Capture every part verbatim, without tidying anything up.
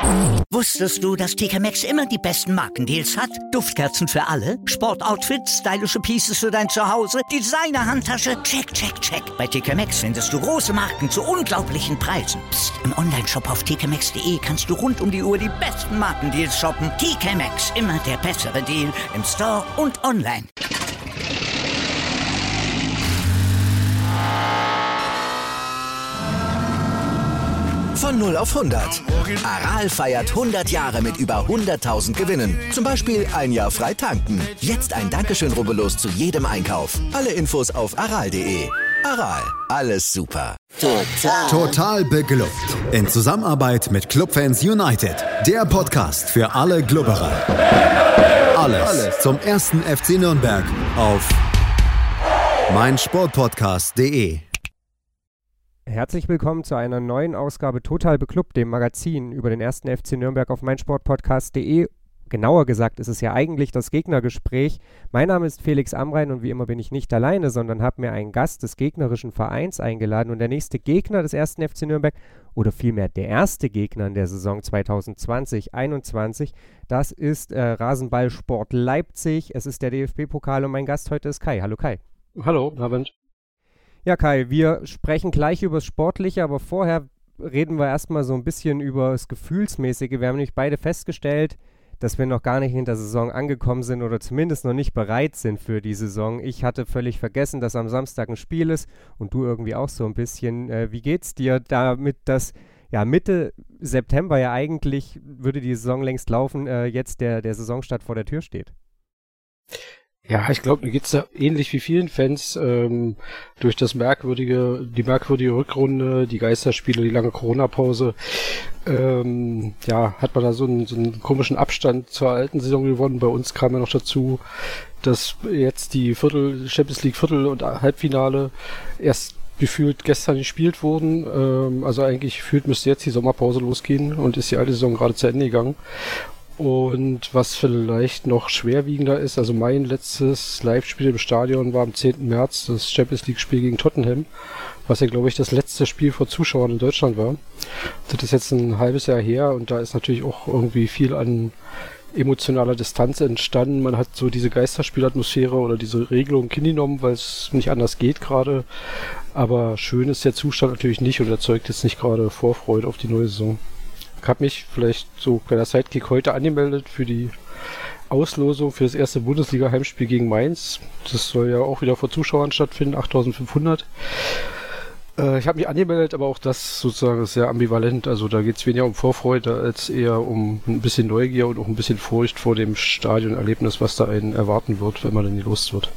Wusstest du, dass T K Maxx immer die besten Markendeals hat? Duftkerzen für alle, Sportoutfits, stylische Pieces für dein Zuhause, Designer-Handtasche, check, check, check. Bei T K Maxx findest du große Marken zu unglaublichen Preisen. Psst. Im Onlineshop auf t k maxx punkt d e kannst du rund um die Uhr die besten Markendeals shoppen. T K Maxx, immer der bessere Deal im Store und online. Von null auf hundert. Aral feiert hundert Jahre mit über hunderttausend Gewinnen. Zum Beispiel ein Jahr frei tanken. Jetzt ein Dankeschön, rubbellos zu jedem Einkauf. Alle Infos auf aral punkt de. Aral, alles super. Total. Total beglückt. In Zusammenarbeit mit Clubfans United. Der Podcast für alle Glubberer. Alles, alles zum ersten F C Nürnberg auf meinsportpodcast punkt de. Herzlich willkommen zu einer neuen Ausgabe Total Beklubbt, dem Magazin über den ersten F C Nürnberg auf meinsportpodcast punkt de. Genauer gesagt ist es ja eigentlich das Gegnergespräch. Mein Name ist Felix Amrain und wie immer bin ich nicht alleine, sondern habe mir einen Gast des gegnerischen Vereins eingeladen. Und der nächste Gegner des ersten F C Nürnberg, oder vielmehr der erste Gegner in der Saison zwanzig zwanzig einundzwanzig, das ist äh, Rasenballsport Leipzig. Es ist der D F B-Pokal und mein Gast heute ist Kai. Hallo Kai. Hallo, Abend. Ja, Kai, wir sprechen gleich über das Sportliche, aber vorher reden wir erstmal so ein bisschen über das Gefühlsmäßige. Wir haben nämlich beide festgestellt, dass wir noch gar nicht in der Saison angekommen sind oder zumindest noch nicht bereit sind für die Saison. Ich hatte völlig vergessen, dass am Samstag ein Spiel ist und du irgendwie auch so ein bisschen. Äh, wie geht's dir damit, dass ja Mitte September ja eigentlich, würde die Saison längst laufen, äh, jetzt der, der Saisonstart vor der Tür steht? Ja, ich glaube, mir geht's da ähnlich wie vielen Fans, ähm, durch das merkwürdige, die merkwürdige Rückrunde, die Geisterspiele, die lange Corona-Pause, ähm, ja, hat man da so einen, so einen komischen Abstand zur alten Saison gewonnen. Bei uns kam ja noch dazu, dass jetzt die Viertel, Champions League Viertel- und Halbfinale erst gefühlt gestern gespielt wurden, ähm, also eigentlich gefühlt müsste jetzt die Sommerpause losgehen und ist die alte Saison gerade zu Ende gegangen. Und was vielleicht noch schwerwiegender ist, also mein letztes Live-Spiel im Stadion war am zehnten März, das Champions League-Spiel gegen Tottenham, was ja, glaube ich, das letzte Spiel vor Zuschauern in Deutschland war. Das ist jetzt ein halbes Jahr her und da ist natürlich auch irgendwie viel an emotionaler Distanz entstanden. Man hat so diese Geisterspielatmosphäre oder diese Regelung hingenommen, weil es nicht anders geht gerade. Aber schön ist der Zustand natürlich nicht und erzeugt jetzt nicht gerade Vorfreude auf die neue Saison. Ich habe mich vielleicht so bei der Sidekick heute angemeldet für die Auslosung für das erste Bundesliga-Heimspiel gegen Mainz. Das soll ja auch wieder vor Zuschauern stattfinden, achttausendfünfhundert. Äh, ich habe mich angemeldet, aber auch das sozusagen ist sehr ambivalent. Also da geht es weniger um Vorfreude als eher um ein bisschen Neugier und auch ein bisschen Furcht vor dem Stadionerlebnis, was da einen erwarten wird, wenn man dann gelost wird.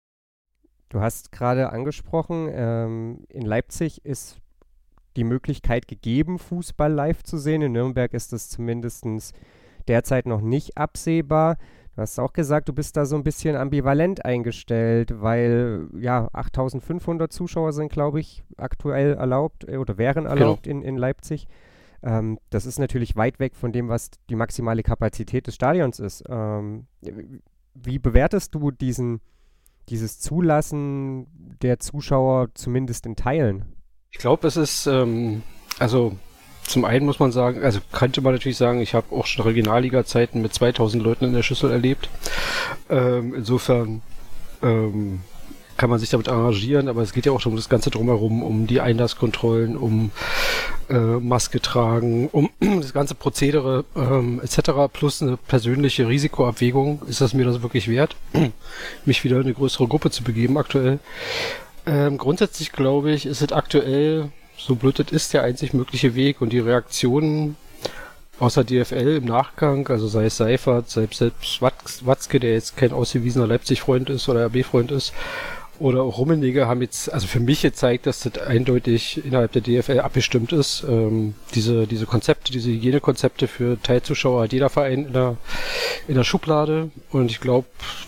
Du hast gerade angesprochen, ähm, in Leipzig ist die Möglichkeit gegeben, Fußball live zu sehen. In Nürnberg ist das zumindest derzeit noch nicht absehbar. Du hast auch gesagt, du bist da so ein bisschen ambivalent eingestellt, weil ja achttausendfünfhundert Zuschauer sind, glaube ich, aktuell erlaubt äh, oder wären erlaubt genau. in, in Leipzig. Ähm, das ist natürlich weit weg von dem, was die maximale Kapazität des Stadions ist. Ähm, wie bewertest du diesen, dieses Zulassen der Zuschauer zumindest in Teilen? Ich glaube, es ist, ähm, also zum einen muss man sagen, also könnte man natürlich sagen, ich habe auch schon Regionalliga-Zeiten mit zweitausend Leuten in der Schüssel erlebt. Ähm, insofern ähm, kann man sich damit arrangieren, aber es geht ja auch um das Ganze drumherum, um die Einlasskontrollen, um äh, Maske tragen, um das ganze Prozedere ähm, et cetera plus eine persönliche Risikoabwägung. Ist das mir das wirklich wert, mich wieder in eine größere Gruppe zu begeben aktuell? Ähm, grundsätzlich glaube ich, ist es aktuell, so blöd es ist, der einzig mögliche Weg und die Reaktionen außer D F L im Nachgang, also sei es Seifert, sei es selbst Watzke, der jetzt kein ausgewiesener Leipzig-Freund ist oder R B-Freund ist, oder auch Rummenigge haben jetzt, also für mich gezeigt, dass das eindeutig innerhalb der D F L abgestimmt ist. Ähm, diese, diese Konzepte, diese Hygienekonzepte für Teilzuschauer hat jeder Verein in der, in der Schublade und ich glaube,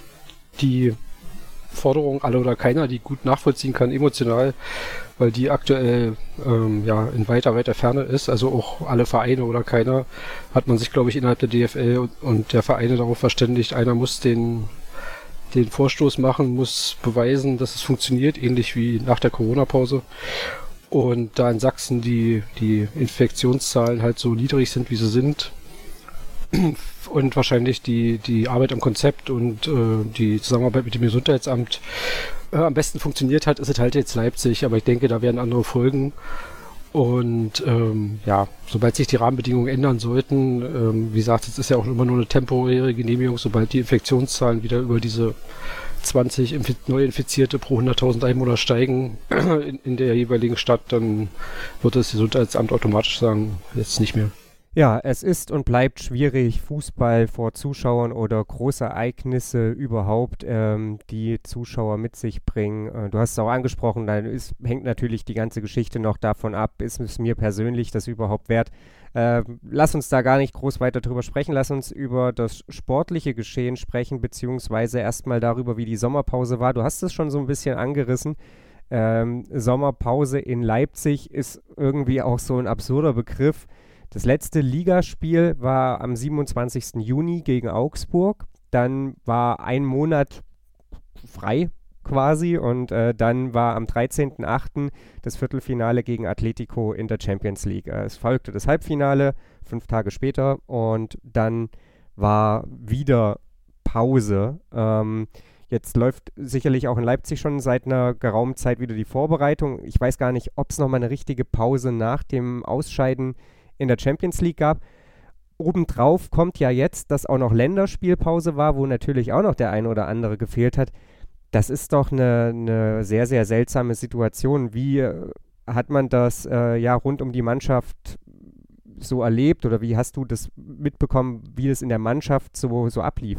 die Forderung, alle oder keiner, die gut nachvollziehen kann, emotional, weil die aktuell ähm, ja in weiter, weiter Ferne ist, also auch alle Vereine oder keiner, hat man sich, glaube ich, innerhalb der D F L und, und der Vereine darauf verständigt, einer muss den den Vorstoß machen, muss beweisen, dass es funktioniert, ähnlich wie nach der Corona-Pause. Und da in Sachsen die, die Infektionszahlen halt so niedrig sind, wie sie sind, und wahrscheinlich die, die Arbeit am Konzept und äh, die Zusammenarbeit mit dem Gesundheitsamt äh, am besten funktioniert hat, ist es halt jetzt Leipzig, aber ich denke, da werden andere folgen. Und ähm, ja, sobald sich die Rahmenbedingungen ändern sollten, ähm, wie gesagt, es ist ja auch immer nur eine temporäre Genehmigung, sobald die Infektionszahlen wieder über diese zwanzig Infi- Neuinfizierte pro hunderttausend Einwohner steigen in, in der jeweiligen Stadt, dann wird das Gesundheitsamt automatisch sagen, jetzt nicht mehr. Ja, es ist und bleibt schwierig, Fußball vor Zuschauern oder Großereignisse überhaupt, ähm, die Zuschauer mit sich bringen. Äh, du hast es auch angesprochen, da ist, hängt natürlich die ganze Geschichte noch davon ab, ist es mir persönlich das überhaupt wert. Äh, lass uns da gar nicht groß weiter drüber sprechen, lass uns über das sportliche Geschehen sprechen, beziehungsweise erstmal darüber, wie die Sommerpause war. Du hast es schon so ein bisschen angerissen. Ähm, Sommerpause in Leipzig ist irgendwie auch so ein absurder Begriff. Das letzte Ligaspiel war am siebenundzwanzigsten Juni gegen Augsburg. Dann war ein Monat frei quasi und äh, dann war am dreizehnten achten das Viertelfinale gegen Atletico in der Champions League. Äh, es folgte das Halbfinale, fünf Tage später, und dann war wieder Pause. Ähm, Jetzt läuft sicherlich auch in Leipzig schon seit einer geraumen Zeit wieder die Vorbereitung. Ich weiß gar nicht, ob es nochmal eine richtige Pause nach dem Ausscheiden in der Champions League gab. Obendrauf kommt ja jetzt, dass auch noch Länderspielpause war, wo natürlich auch noch der eine oder andere gefehlt hat. Das ist doch eine, eine sehr, sehr seltsame Situation. Wie äh, hat man das äh, ja rund um die Mannschaft so erlebt, oder wie hast du das mitbekommen, wie es in der Mannschaft so, so ablief?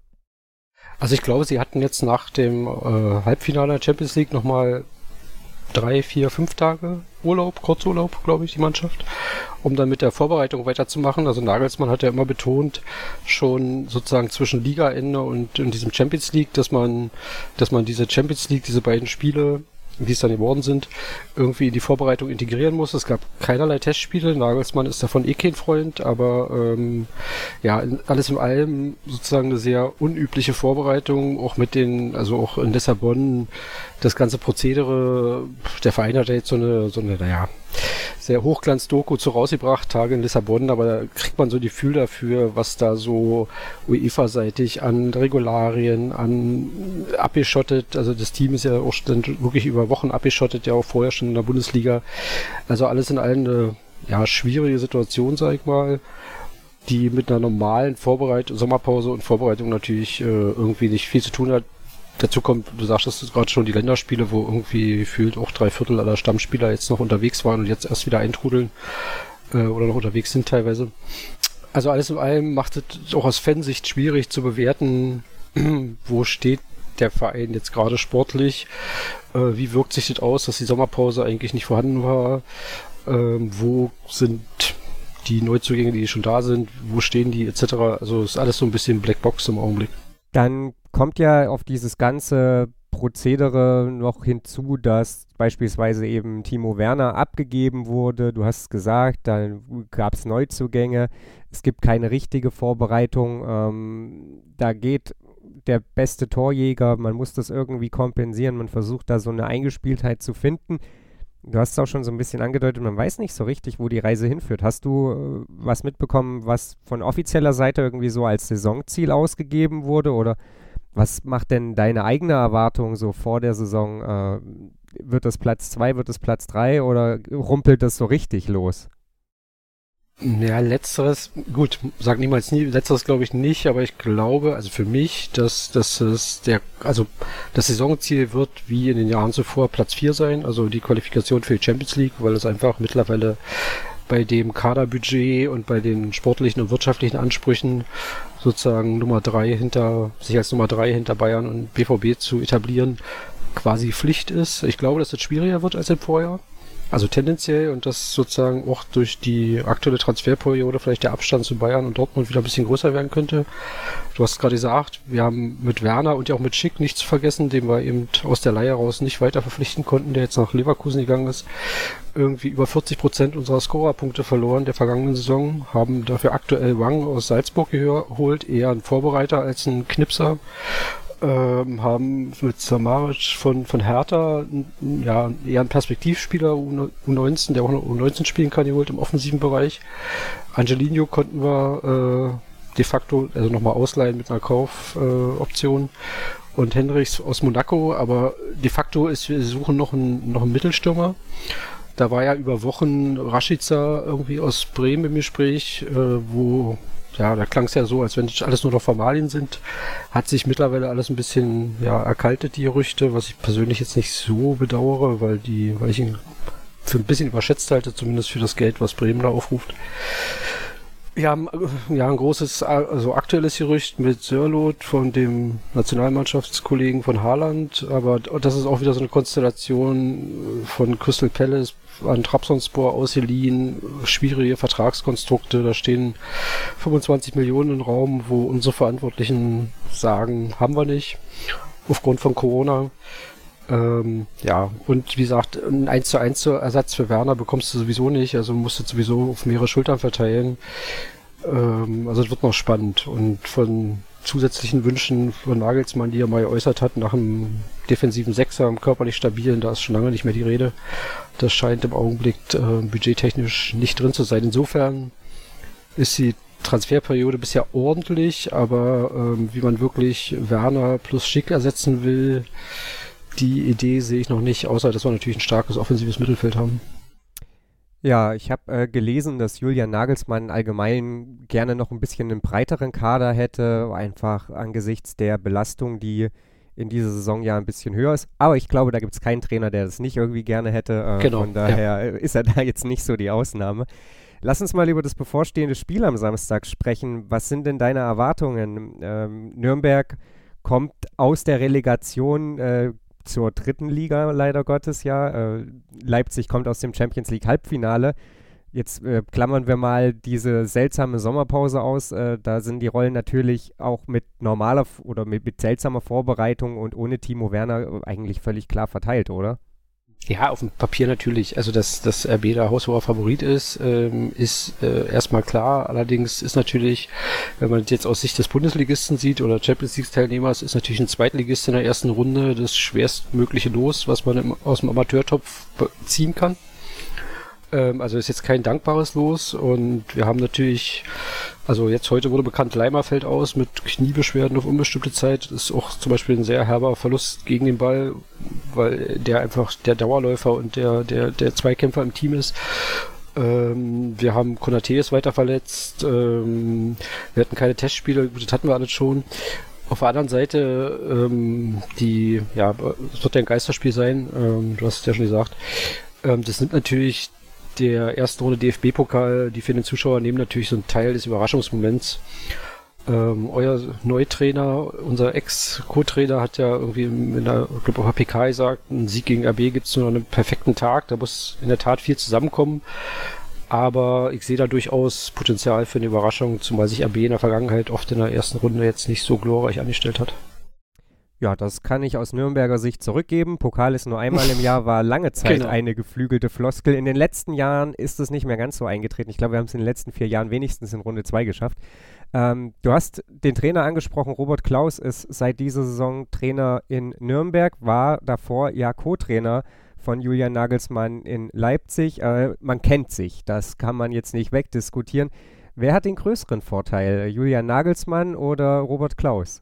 Also ich glaube, sie hatten jetzt nach dem äh, Halbfinale der Champions League nochmal drei, vier, fünf Tage Urlaub, Kurzurlaub, glaube ich, die Mannschaft, um dann mit der Vorbereitung weiterzumachen. Also Nagelsmann hat ja immer betont, schon sozusagen zwischen Ligaende und in diesem Champions League, dass man, dass man diese Champions League, diese beiden Spiele, wie es dann geworden sind, irgendwie in die Vorbereitung integrieren muss. Es gab keinerlei Testspiele. Nagelsmann ist davon eh kein Freund, aber ähm, ja, alles in allem sozusagen eine sehr unübliche Vorbereitung, auch mit den, also auch in Lissabon, das ganze Prozedere. Der Verein hat ja jetzt so eine, so eine, naja, sehr Hochglanz-Doku zu rausgebracht, Tage in Lissabon, aber da kriegt man so ein Gefühl dafür, was da so UEFA-seitig an Regularien, an abgeschottet, also das Team ist ja auch dann wirklich über Wochen abgeschottet, ja auch vorher schon in der Bundesliga, also alles in allem eine ja, schwierige Situation, sag ich mal, die mit einer normalen Vorbereitung, Sommerpause und Vorbereitung natürlich äh, irgendwie nicht viel zu tun hat. Dazu kommt, du sagtest gerade schon, die Länderspiele, wo irgendwie gefühlt auch drei Viertel aller Stammspieler jetzt noch unterwegs waren und jetzt erst wieder eintrudeln äh, oder noch unterwegs sind teilweise. Also alles in allem macht es auch aus Fansicht schwierig zu bewerten, wo steht der Verein jetzt gerade sportlich, äh, wie wirkt sich das aus, dass die Sommerpause eigentlich nicht vorhanden war, äh, wo sind die Neuzugänge, die schon da sind, wo stehen die et cetera. Also ist alles so ein bisschen Blackbox im Augenblick. Dann kommt ja auf dieses ganze Prozedere noch hinzu, dass beispielsweise eben Timo Werner abgegeben wurde. Du hast es gesagt, dann gab es Neuzugänge. Es gibt keine richtige Vorbereitung. Ähm, da geht der beste Torjäger. Man muss das irgendwie kompensieren. Man versucht da so eine Eingespieltheit zu finden. Du hast es auch schon so ein bisschen angedeutet, man weiß nicht so richtig, wo die Reise hinführt. Hast du äh, was mitbekommen, was von offizieller Seite irgendwie so als Saisonziel ausgegeben wurde? Oder was macht denn deine eigene Erwartung so vor der Saison? Äh, wird das Platz zwei, wird das Platz drei oder rumpelt das so richtig los? Ja, letzteres, gut, sag niemals nie, letzteres glaube ich nicht, aber ich glaube, also für mich, dass, dass es der, also das Saisonziel wird wie in den Jahren zuvor Platz vier sein, also die Qualifikation für die Champions League, weil es einfach mittlerweile bei dem Kaderbudget und bei den sportlichen und wirtschaftlichen Ansprüchen sozusagen Nummer drei hinter, sich als Nummer drei hinter Bayern und B V B zu etablieren, quasi Pflicht ist. Ich glaube, dass das schwieriger wird als im Vorjahr. Also tendenziell, und das sozusagen auch durch die aktuelle Transferperiode vielleicht der Abstand zu Bayern und Dortmund wieder ein bisschen größer werden könnte. Du hast gerade gesagt, wir haben mit Werner und ja auch mit Schick nichts zu vergessen, den wir eben aus der Leihe raus nicht weiter verpflichten konnten, der jetzt nach Leverkusen gegangen ist. Irgendwie über vierzig Prozent unserer Scorerpunkte verloren der vergangenen Saison, haben dafür aktuell Wang aus Salzburg geholt, eher ein Vorbereiter als ein Knipser. ähm, haben mit Samaric von, von Hertha ja, eher einen Perspektivspieler U neunzehn, der auch noch U neunzehn spielen kann, geholt im offensiven Bereich. Angelino konnten wir äh, de facto also nochmal ausleihen mit einer Kaufoption. Äh, und Henrichs aus Monaco, aber de facto ist, wir suchen noch einen, noch einen Mittelstürmer. Da war ja über Wochen Rashica irgendwie aus Bremen im Gespräch, äh, wo, ja, da klang es ja so, als wenn alles nur noch Formalien sind. Hat sich mittlerweile alles ein bisschen, ja, erkaltet, die Gerüchte, was ich persönlich jetzt nicht so bedauere, weil die, weil ich ihn für ein bisschen überschätzt halte, zumindest für das Geld, was Bremen da aufruft. Wir haben ja ein großes, also aktuelles Gerücht mit Sörloth von dem Nationalmannschaftskollegen von Haaland, aber das ist auch wieder so eine Konstellation von Crystal Palace an Trabzonspor ausgeliehen, schwierige Vertragskonstrukte, da stehen fünfundzwanzig Millionen im Raum, wo unsere Verantwortlichen sagen, haben wir nicht, aufgrund von Corona. Ähm, ja, und wie gesagt, ein eins zu eins Ersatz für Werner bekommst du sowieso nicht, also musst du sowieso auf mehrere Schultern verteilen. Ähm, also es wird noch spannend. Und von zusätzlichen Wünschen von Nagelsmann, die er mal geäußert hat, nach einem defensiven Sechser, einem körperlich stabilen, da ist schon lange nicht mehr die Rede. Das scheint im Augenblick äh, budgettechnisch nicht drin zu sein. Insofern ist die Transferperiode bisher ordentlich, aber ähm, wie man wirklich Werner plus Schick ersetzen will, die Idee sehe ich noch nicht, außer dass wir natürlich ein starkes offensives Mittelfeld haben. Ja, ich habe äh, gelesen, dass Julian Nagelsmann allgemein gerne noch ein bisschen einen breiteren Kader hätte, einfach angesichts der Belastung, die in dieser Saison ja ein bisschen höher ist. Aber ich glaube, da gibt es keinen Trainer, der das nicht irgendwie gerne hätte. Äh, genau, von daher ja. ist er da jetzt nicht so die Ausnahme. Lass uns mal über das bevorstehende Spiel am Samstag sprechen. Was sind denn deine Erwartungen? Ähm, Nürnberg kommt aus der Relegation äh, zur dritten Liga, leider Gottes, ja. Äh, Leipzig kommt aus dem Champions League Halbfinale. Jetzt äh, klammern wir mal diese seltsame Sommerpause aus. Äh, da sind die Rollen natürlich auch mit normaler F- oder mit, mit seltsamer Vorbereitung und ohne Timo Werner eigentlich völlig klar verteilt, oder? Ja, auf dem Papier natürlich. Also, dass, dass R B da haushoher Favorit ist, ähm, ist äh, erstmal klar. Allerdings ist natürlich, wenn man jetzt aus Sicht des Bundesligisten sieht oder Champions League-Teilnehmers, ist natürlich ein Zweitligist in der ersten Runde das schwerstmögliche Los, was man im, aus dem Amateurtopf ziehen kann. Ähm, also ist jetzt kein dankbares Los und wir haben natürlich, also jetzt heute wurde bekannt, Leimer fällt aus mit Kniebeschwerden auf unbestimmte Zeit. Das ist auch zum Beispiel ein sehr herber Verlust gegen den Ball, weil der einfach der Dauerläufer und der, der, der Zweikämpfer im Team ist. Ähm, wir haben Konaté ist weiter verletzt. Ähm, wir hatten keine Testspiele, das hatten wir alles schon. Auf der anderen Seite, ähm, die, ja, es wird ja ein Geisterspiel sein, ähm, du hast es ja schon gesagt. Ähm, das nimmt natürlich der ersten Runde D F B-Pokal, die für den Zuschauer nehmen natürlich so einen Teil des Überraschungsmoments. Ähm, euer Neutrainer, unser Ex-Co-Trainer hat ja irgendwie in der, ich glaube auf der P K gesagt, ein Sieg gegen R B gibt es nur an einem perfekten Tag, da muss in der Tat viel zusammenkommen, aber ich sehe da durchaus Potenzial für eine Überraschung, zumal sich R B in der Vergangenheit oft in der ersten Runde jetzt nicht so glorreich angestellt hat. Ja, das kann ich aus Nürnberger Sicht zurückgeben. Pokal ist nur einmal im Jahr, war lange Zeit Genau. eine geflügelte Floskel. In den letzten Jahren ist es nicht mehr ganz so eingetreten. Ich glaube, wir haben es in den letzten vier Jahren wenigstens in Runde zwei geschafft. Ähm, du hast den Trainer angesprochen. Robert Klaus ist seit dieser Saison Trainer in Nürnberg, war davor ja Co-Trainer von Julian Nagelsmann in Leipzig. Äh, man kennt sich, das kann man jetzt nicht wegdiskutieren. Wer hat den größeren Vorteil, Julian Nagelsmann oder Robert Klaus?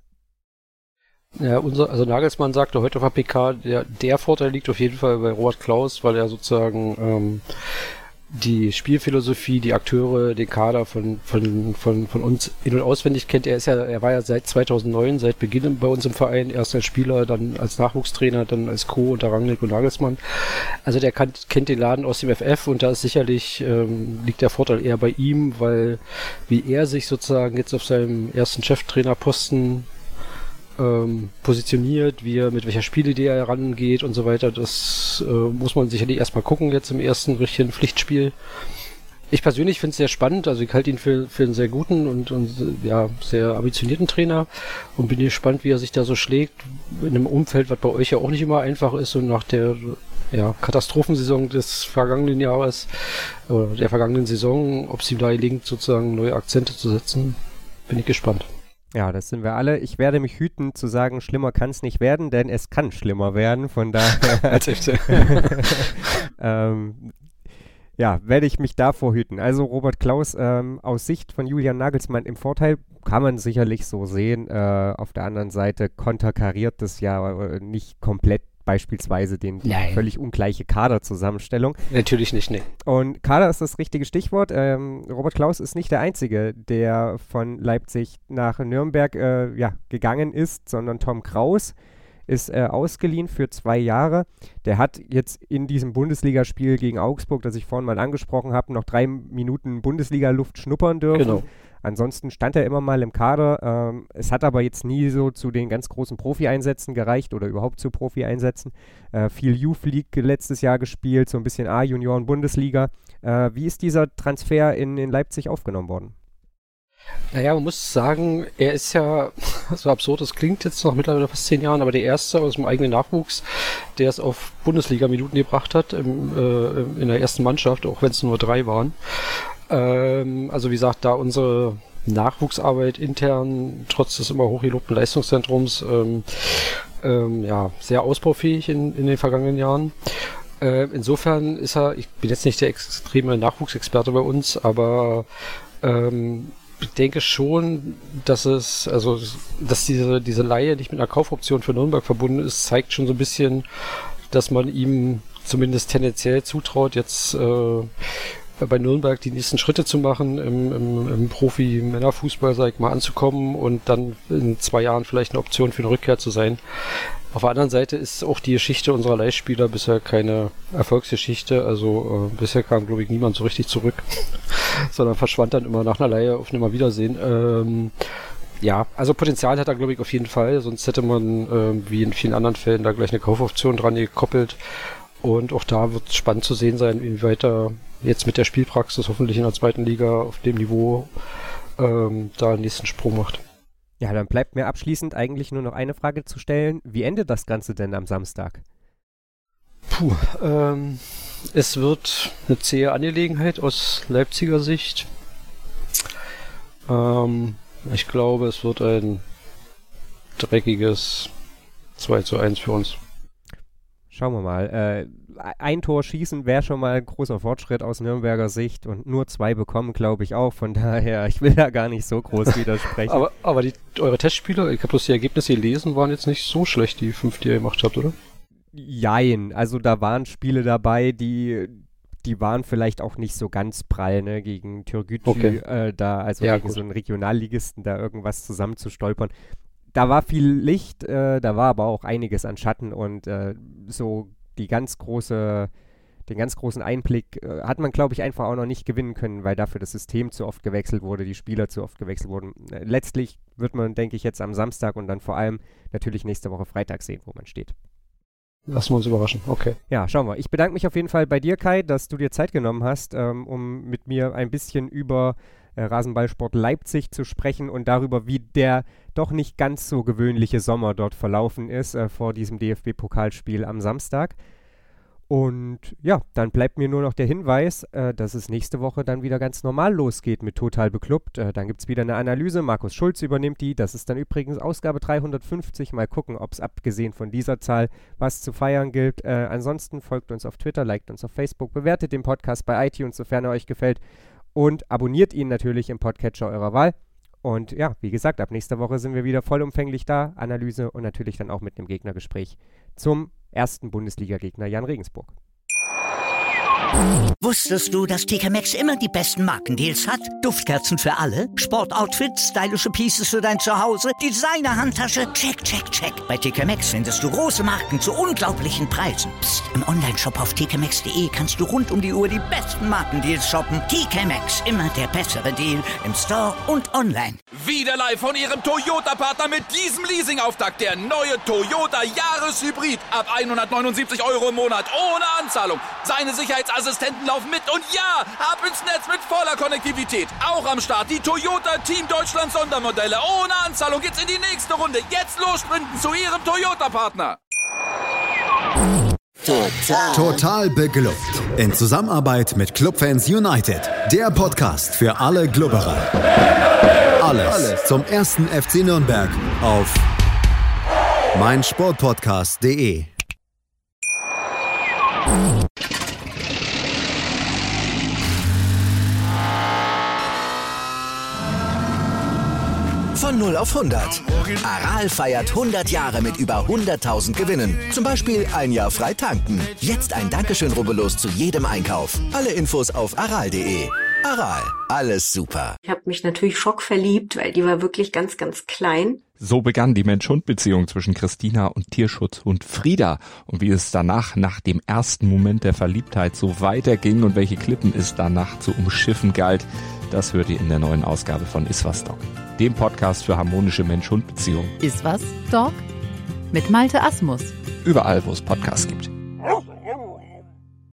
Ja, unser, also Nagelsmann sagte heute auf der P K, der, der Vorteil liegt auf jeden Fall bei Robert Klaus, weil er sozusagen ähm, die Spielphilosophie, die Akteure, den Kader von, von, von, von uns in- und auswendig kennt. Er ist ja, er war ja seit zweitausendneun, seit Beginn bei uns im Verein, erst als Spieler, dann als Nachwuchstrainer, dann als Co. unter Rangnick und Nagelsmann. Also der kann, kennt den Laden aus dem F F und da ist sicherlich, ähm, liegt der Vorteil eher bei ihm, weil wie er sich sozusagen jetzt auf seinem ersten Cheftrainerposten Ähm, positioniert, wie er, mit welcher Spielidee er herangeht und so weiter, das äh, muss man sicherlich erstmal gucken jetzt im ersten richtigen Pflichtspiel. Ich persönlich finde es sehr spannend, also ich halte ihn für, für einen sehr guten und, und ja, sehr ambitionierten Trainer und bin gespannt, wie er sich da so schlägt in einem Umfeld, was bei euch ja auch nicht immer einfach ist und nach der ja, Katastrophensaison des vergangenen Jahres oder der vergangenen Saison, ob es ihm da gelingt, sozusagen neue Akzente zu setzen, bin ich gespannt. Ja, das sind wir alle. Ich werde mich hüten zu sagen, schlimmer kann es nicht werden, denn es kann schlimmer werden. Von daher ähm, ja, werde ich mich davor hüten. Also Robert Klaus ähm, aus Sicht von Julian Nagelsmann im Vorteil, kann man sicherlich so sehen. Äh, auf der anderen Seite konterkariert das ja äh, nicht komplett beispielsweise den die völlig ungleiche Kaderzusammenstellung. Natürlich nicht, nee. Und Kader ist das richtige Stichwort. Ähm, Robert Klaus ist nicht der Einzige, der von Leipzig nach Nürnberg äh, ja, gegangen ist, sondern Tom Kraus ist äh, ausgeliehen für zwei Jahre. Der hat jetzt in diesem Bundesligaspiel gegen Augsburg, das ich vorhin mal angesprochen habe, noch drei Minuten Bundesliga-Luft schnuppern dürfen. Genau. Ansonsten stand er immer mal im Kader. Ähm, es hat aber jetzt nie so zu den ganz großen Profi-Einsätzen gereicht oder überhaupt zu Profi-Einsätzen. Äh, viel Youth League letztes Jahr gespielt, so ein bisschen A-Junioren-Bundesliga. Äh, wie ist dieser Transfer in, in Leipzig aufgenommen worden? Naja, man muss sagen, er ist ja, so absurd es klingt jetzt noch mittlerweile fast zehn Jahren, aber der Erste aus dem eigenen Nachwuchs, der es auf Bundesliga-Minuten gebracht hat, im, äh, in der ersten Mannschaft, auch wenn es nur drei waren. Ähm, also wie gesagt, da unsere Nachwuchsarbeit intern, trotz des immer hochgelobten Leistungszentrums, ähm, ähm, ja, sehr ausbaufähig in, in den vergangenen Jahren. Äh, insofern ist er, ich bin jetzt nicht der extreme Nachwuchsexperte bei uns, aber ähm, ich denke schon, dass es, also, dass diese, diese Leihe nicht mit einer Kaufoption für Nürnberg verbunden ist, zeigt schon so ein bisschen, dass man ihm zumindest tendenziell zutraut, jetzt äh, bei Nürnberg die nächsten Schritte zu machen, im, im, im Profi-Männerfußball, sag ich mal, anzukommen und dann in zwei Jahren vielleicht eine Option für eine Rückkehr zu sein. Auf der anderen Seite ist auch die Geschichte unserer Leihspieler bisher keine Erfolgsgeschichte. Also äh, bisher kam, glaube ich, niemand so richtig zurück, sondern verschwand dann immer nach einer Leihe auf Nimmerwiedersehen. Ähm, ja, also Potenzial hat er, glaube ich, auf jeden Fall. Sonst hätte man, äh, wie in vielen anderen Fällen, da gleich eine Kaufoption dran gekoppelt. Und auch da wird es spannend zu sehen sein, inwieweit er jetzt mit der Spielpraxis hoffentlich in der zweiten Liga auf dem Niveau ähm, da einen nächsten Sprung macht. Ja, dann bleibt mir abschließend eigentlich nur noch eine Frage zu stellen. Wie endet das Ganze denn am Samstag? Puh, ähm, es wird eine zähe Angelegenheit aus Leipziger Sicht. Ähm, ich glaube, es wird ein dreckiges zwei zu eins für uns. Schauen wir mal. Äh, ein Tor schießen wäre schon mal ein großer Fortschritt aus Nürnberger Sicht und nur zwei bekommen, glaube ich auch. Von daher, ich will da gar nicht so groß widersprechen. aber aber die, eure Testspieler, ich habe bloß die Ergebnisse gelesen, waren jetzt nicht so schlecht, die fünf, die ihr gemacht habt, oder? Jein. Also da waren Spiele dabei, die, die waren vielleicht auch nicht so ganz prall, ne? Gegen Türgücü, okay. äh, da, also ja, gegen gut. so einen Regionalligisten da irgendwas zusammenzustolpern. Da war viel Licht, äh, da war aber auch einiges an Schatten und äh, so die ganz große, den ganz großen Einblick äh, hat man, glaube ich, einfach auch noch nicht gewinnen können, weil dafür das System zu oft gewechselt wurde, die Spieler zu oft gewechselt wurden. Äh, letztlich wird man, denke ich, jetzt am Samstag und dann vor allem natürlich nächste Woche Freitag sehen, wo man steht. Lassen wir uns überraschen, okay. Ja, schauen wir. Ich bedanke mich auf jeden Fall bei dir, Kai, dass du dir Zeit genommen hast, ähm, um mit mir ein bisschen über äh, Rasenballsport Leipzig zu sprechen und darüber, wie der doch nicht ganz so gewöhnliche Sommer dort verlaufen ist äh, vor diesem D F B-Pokalspiel am Samstag. Und ja, dann bleibt mir nur noch der Hinweis, äh, dass es nächste Woche dann wieder ganz normal losgeht mit Total Beklubbt. Äh, dann gibt es wieder eine Analyse. Markus Schulz übernimmt die. Das ist dann übrigens Ausgabe dreihundertfünfzig. Mal gucken, ob es abgesehen von dieser Zahl was zu feiern gilt. Äh, ansonsten folgt uns auf Twitter, liked uns auf Facebook, bewertet den Podcast bei iTunes, sofern er euch gefällt. Und abonniert ihn natürlich im Podcatcher eurer Wahl. Und ja, wie gesagt, ab nächster Woche sind wir wieder vollumfänglich da. Analyse und natürlich dann auch mit einem Gegnergespräch zum ersten Bundesliga-Gegner Jan Regensburg. Wusstest du, dass T K Maxx immer die besten Markendeals hat? Duftkerzen für alle, Sportoutfits, stylische Pieces für dein Zuhause, Designer-Handtasche, check, check, check. Bei T K Maxx findest du große Marken zu unglaublichen Preisen. Psst. Im Onlineshop auf t k maxx punkt d e kannst du rund um die Uhr die besten Markendeals shoppen. T K Maxx, immer der bessere Deal im Store und online. Wieder live von ihrem Toyota-Partner mit diesem Leasing-Auftakt. Der neue Toyota Jahreshybrid. Ab hundertneunundsiebzig Euro im Monat ohne Anzahlung. Seine Sicherheitsassistenten laufen mit und ja, ab ins Netz mit voller Konnektivität. Auch am Start die Toyota Team Deutschland Sondermodelle. Ohne Anzahlung geht's in die nächste Runde. Jetzt los sprinten zu ihrem Toyota-Partner. Total. Total beglückt. In Zusammenarbeit mit Clubfans United. Der Podcast für alle Glubberer. Alles, Alles zum ersten F C Nürnberg auf meinsportpodcast punkt de. Von null auf hundert. Aral feiert hundert Jahre mit über hunderttausend Gewinnen. Zum Beispiel ein Jahr frei tanken. Jetzt ein Dankeschön, rubbellos zu jedem Einkauf. Alle Infos auf aral punkt de. Aral, alles super. Ich habe mich natürlich schockverliebt, weil die war wirklich ganz, ganz klein. So begann die Mensch-Hund-Beziehung zwischen Christina und Tierschutzhund Frieda. Und wie es danach, nach dem ersten Moment der Verliebtheit, so weiterging und welche Klippen es danach zu umschiffen galt, das hört ihr in der neuen Ausgabe von Iswas Dog, dem Podcast für harmonische Mensch-Hund-Beziehungen. Iswas Dog? Mit Malte Asmus. Überall, wo es Podcasts gibt.